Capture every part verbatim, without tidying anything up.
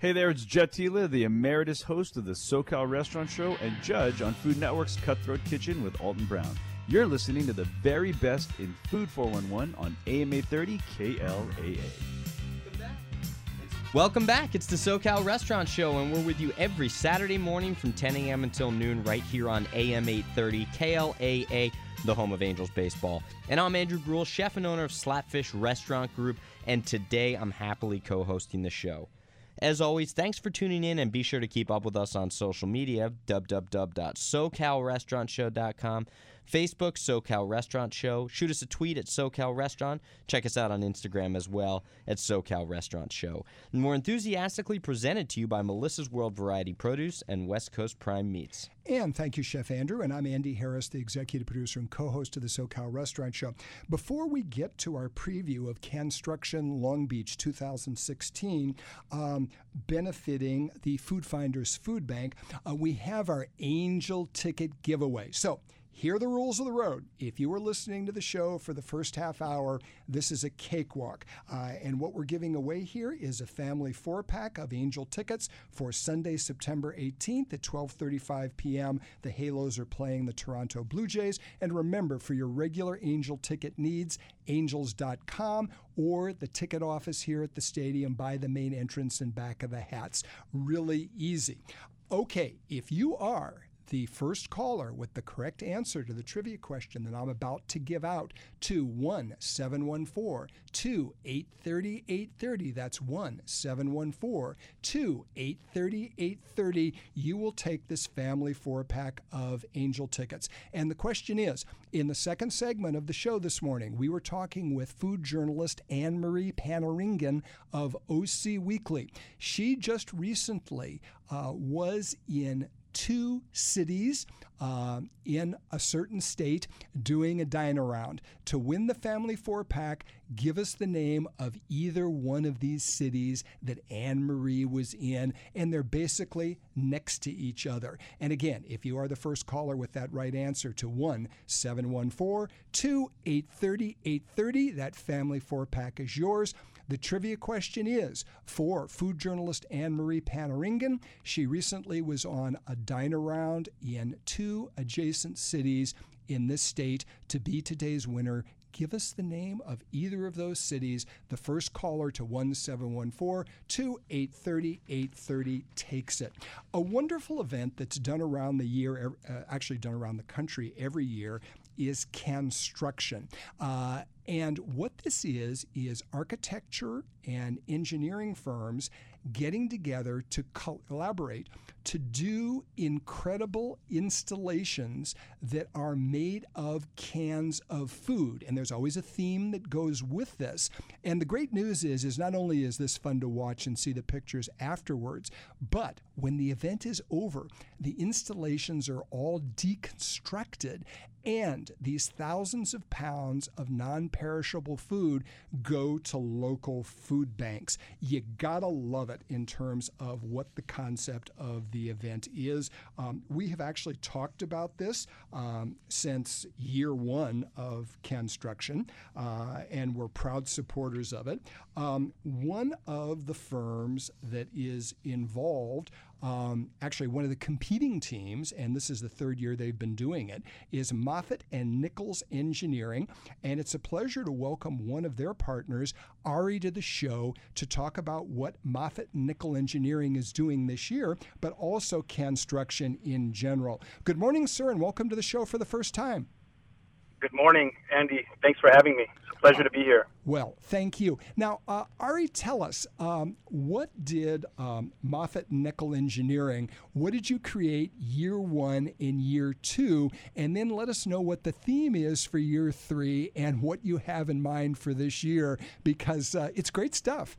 Hey there, it's Jet Tila, the emeritus host of the SoCal Restaurant Show and judge on Food Network's Cutthroat Kitchen with Alton Brown. You're listening to the very best in Food four one one on A M eight thirty K L A A. Welcome back. It's the SoCal Restaurant Show, and we're with you every Saturday morning from ten a.m. until noon right here on A M eight thirty K L A A, the home of Angels baseball. And I'm Andrew Gruhl, chef and owner of Slapfish Restaurant Group, and today I'm happily co-hosting the show. As always, thanks for tuning in, and be sure to keep up with us on social media, w w w dot socal restaurant show dot com, Facebook, SoCal Restaurant Show. Shoot us a tweet at SoCal Restaurant. Check us out on Instagram as well at SoCal Restaurant Show. And we're enthusiastically presented to you by Melissa's World Variety Produce and West Coast Prime Meats. And thank you, Chef Andrew. And I'm Andy Harris, the executive producer and co-host of the SoCal Restaurant Show. Before we get to our preview of Construction Long Beach two thousand sixteen, um, benefiting the Food Finders Food Bank, uh, we have our Angel Ticket giveaway. So, here are the rules of the road. If you were listening to the show for the first half hour, this is a cakewalk. Uh, and what we're giving away here is a family four-pack of Angel tickets for Sunday, September eighteenth at twelve thirty-five p.m. The Halos are playing the Toronto Blue Jays. And remember, for your regular Angel ticket needs, angels dot com or the ticket office here at the stadium by the main entrance and back of the hats. Really easy. Okay, if you are the first caller with the correct answer to the trivia question that I'm about to give out to one seven one four, two eight three zero, eight three zero. That's one seven one four, two eight three zero, eight three zero. You will take this family four-pack of Angel tickets. And the question is, in the second segment of the show this morning, we were talking with food journalist Anne-Marie Panaringan of O C Weekly. She just recently uh, was in two cities uh, in a certain state doing a dine-around. To win the family four-pack, give us the name of either one of these cities that Anne-Marie was in, and they're basically next to each other. And again, if you are the first caller with that right answer to one seven one four, two eight three zero, eight three zero, that family four-pack is yours. The trivia question is for food journalist Anne-Marie Panaringan. She recently was on a dine-around in two adjacent cities in this state. To be today's winner, give us the name of either of those cities. The first caller to one seven one four, two eight three zero, eight three zero takes it. A wonderful event that's done around the year, uh, actually done around the country every year, is Construction. Uh, and what this is, is architecture and engineering firms getting together to collaborate to do incredible installations that are made of cans of food. And there's always a theme that goes with this. And the great news is, is not only is this fun to watch and see the pictures afterwards, but when the event is over, the installations are all deconstructed, and these thousands of pounds of non-perishable food go to local food banks. You gotta love it in terms of what the concept of the event is. Um, we have actually talked about this um, since year one of Construction, uh, and we're proud supporters of it. Um, one of the firms that is involved, Um, actually, one of the competing teams, and this is the third year they've been doing it, is Moffatt and Nichols Engineering. And it's a pleasure to welcome one of their partners, Ari, to the show to talk about what Moffatt and Nichols Engineering is doing this year, but also Construction in general. Good morning, sir, and welcome to the show for the first time. Good morning, Andy. Thanks for having me. It's a pleasure to be here. Well, thank you. Now, uh, Ari, tell us, um, what did um, Moffatt and Nichols Engineering, what did you create year one and year two? And then let us know what the theme is for year three and what you have in mind for this year, because uh, it's great stuff.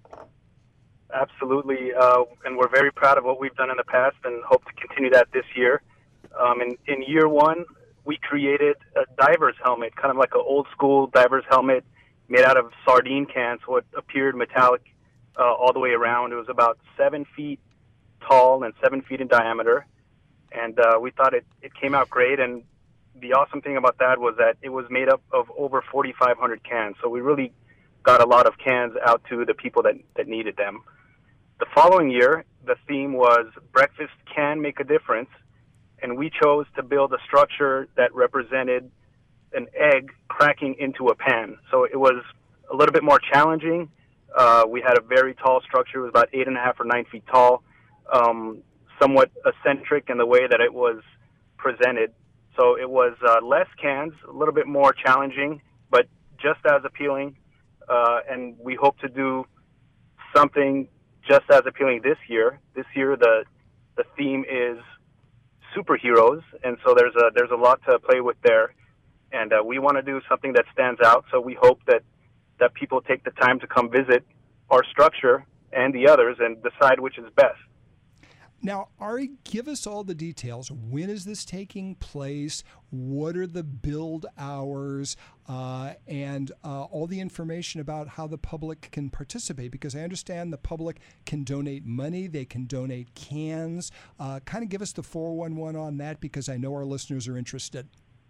Absolutely. Uh, and we're very proud of what we've done in the past and hope to continue that this year. Um, in, in year one, we created a diver's helmet, kind of like an old school diver's helmet made out of sardine cans, so it appeared metallic uh, all the way around. It was about seven feet tall and seven feet in diameter, and uh, we thought it, it came out great. And the awesome thing about that was that it was made up of over forty-five hundred cans, so we really got a lot of cans out to the people that, that needed them. the following year, the theme was Breakfast Can Make a Difference, and we chose to build a structure that represented an egg cracking into a pan. So it was a little bit more challenging. Uh, we had a very tall structure. It was about eight and a half or nine feet tall, um, somewhat eccentric in the way that it was presented. So it was uh, less cans, a little bit more challenging, but just as appealing. Uh, and we hope to do something just as appealing this year. This year, the the theme is superheroes, and so there's a there's a lot to play with there. And uh, we want to do something that stands out. So we hope that that people take the time to come visit our structure and the others and decide which is best. Now, Ari, give us all the details. When is this taking place? What are the build hours? Uh, and uh, all the information about how the public can participate, because I understand the public can donate money, they can donate cans. Uh, kind of give us the four one one on that, because I know our listeners are interested.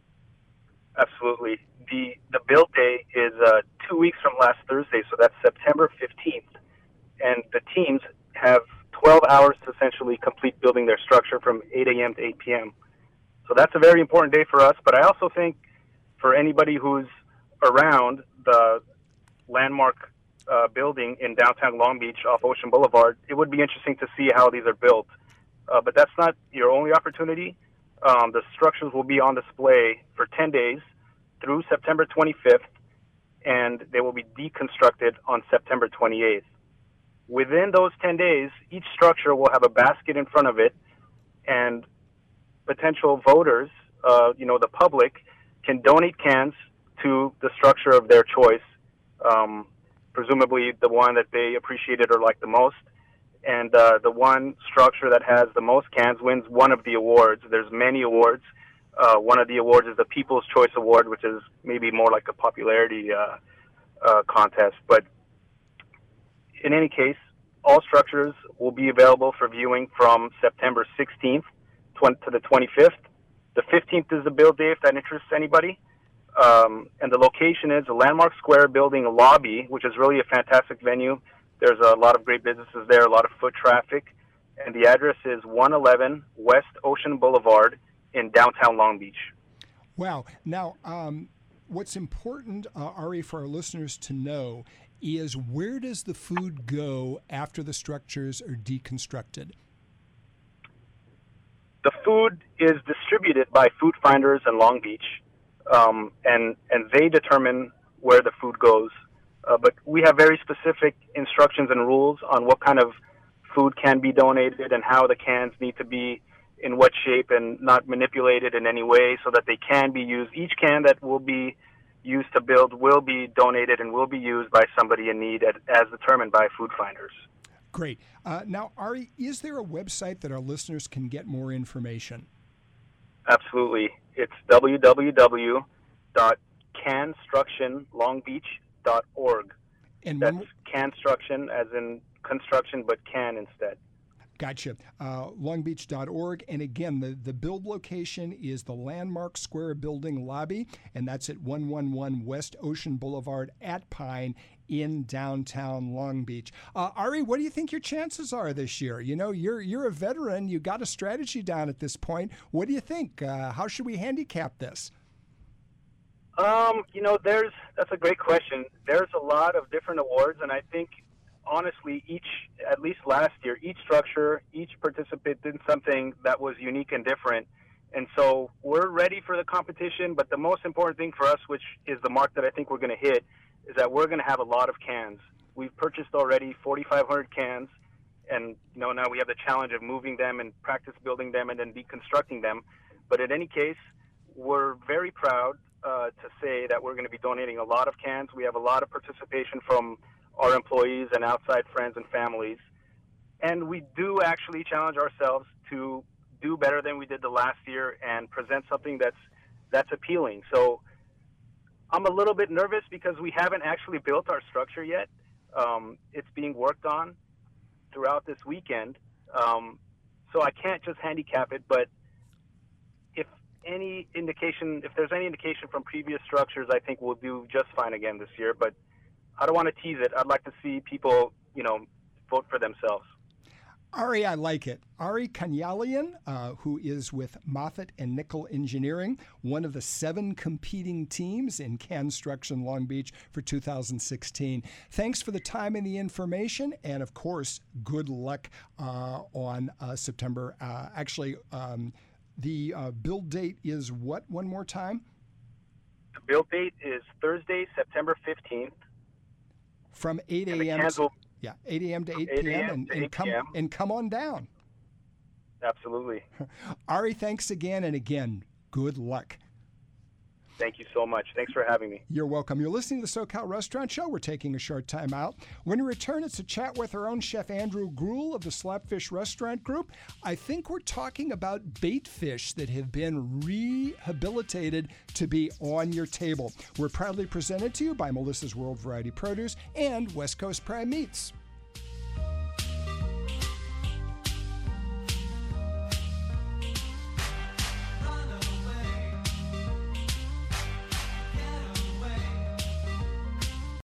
Absolutely. The the build day is uh, two weeks from last Thursday, so that's September fifteenth. And the teams have twelve hours to essentially complete building their structure from eight a.m. to eight p.m. So that's a very important day for us. But I also think for anybody who's around the landmark uh, building in downtown Long Beach off Ocean Boulevard, it would be interesting to see how these are built. Uh, but that's not your only opportunity. Um, the structures will be on display for ten days through September twenty-fifth, and they will be deconstructed on September twenty-eighth. Within those ten days, each structure will have a basket in front of it, and potential voters, uh, you know, the public, can donate cans to the structure of their choice, um, presumably the one that they appreciated or liked the most. And uh, the one structure that has the most cans wins one of the awards. There's many awards. Uh, one of the awards is the People's Choice Award, which is maybe more like a popularity uh, uh, contest. But in any case, all structures will be available for viewing from September sixteenth to the twenty-fifth. The fifteenth is the build day, if that interests anybody. Um, and the location is the Landmark Square Building lobby, which is really a fantastic venue. There's a lot of great businesses there, a lot of foot traffic. And the address is one eleven West Ocean Boulevard in downtown Long Beach. Wow. Now, um, what's important, uh, Ari, for our listeners to know is, where does the food go after the structures are deconstructed? The food is distributed by Food Finders in Long Beach, um, and, and they determine where the food goes. Uh, but we have very specific instructions and rules on what kind of food can be donated and how the cans need to be in what shape and not manipulated in any way so that they can be used. Each can that will be used to build will be donated and will be used by somebody in need at, as determined by Food Finders. Great. Uh, now, Ari, is there a website that our listeners can get more information? Absolutely. It's w w w dot construction long beach dot org. And That's when, construction as in construction, but can instead. Gotcha. Uh, long beach dot org. And again, the, the build location is the Landmark Square Building lobby, and that's at one eleven West Ocean Boulevard at Pine in downtown Long Beach. Uh, Ari, what do you think your chances are this year? You know, you're you're a veteran. You got a strategy down at this point. What do you think? Uh, how should we handicap this? Um, you know, there's that's a great question. There's a lot of different awards, and I think, honestly, each, at least last year, each structure, each participant did something that was unique and different. And so we're ready for the competition, but the most important thing for us, which is the mark that I think we're going to hit, is that we're going to have a lot of cans. We've purchased already forty-five hundred cans, and you know, now we have the challenge of moving them and practice building them and then deconstructing them. But in any case, we're very proud uh, to say that we're going to be donating a lot of cans. We have a lot of participation from our employees and outside friends and families. And we do actually challenge ourselves to do better than we did the last year and present something that's that's appealing. So I'm a little bit nervous because we haven't actually built our structure yet. Um, it's being worked on throughout this weekend. Um, so I can't just handicap it, but if any indication, if there's any indication from previous structures, I think we'll do just fine again this year. But I don't want to tease it. I'd like to see people, you know, vote for themselves. Ari, I like it. Ari Kanyalian, uh, who is with Moffitt and Nickel Engineering, one of the seven competing teams in Construction Long Beach for two thousand sixteen. Thanks for the time and the information, and of course, good luck uh, on uh, September. Uh, actually, um, the uh, build date is what? One more time? The build date is Thursday, September fifteenth. From eight a.m. Yeah, eight a.m. to eight p.m. and, and come and come on down. Absolutely. Ari, thanks again, and again, good luck. Thank you so much. Thanks for having me. You're welcome. You're listening to the SoCal Restaurant Show. We're taking a short time out. When we return, it's a chat with our own Chef Andrew Gruel of the Slapfish Restaurant Group. I think we're talking about bait fish that have been rehabilitated to be on your table. We're proudly presented to you by Melissa's World Variety Produce and West Coast Prime Meats.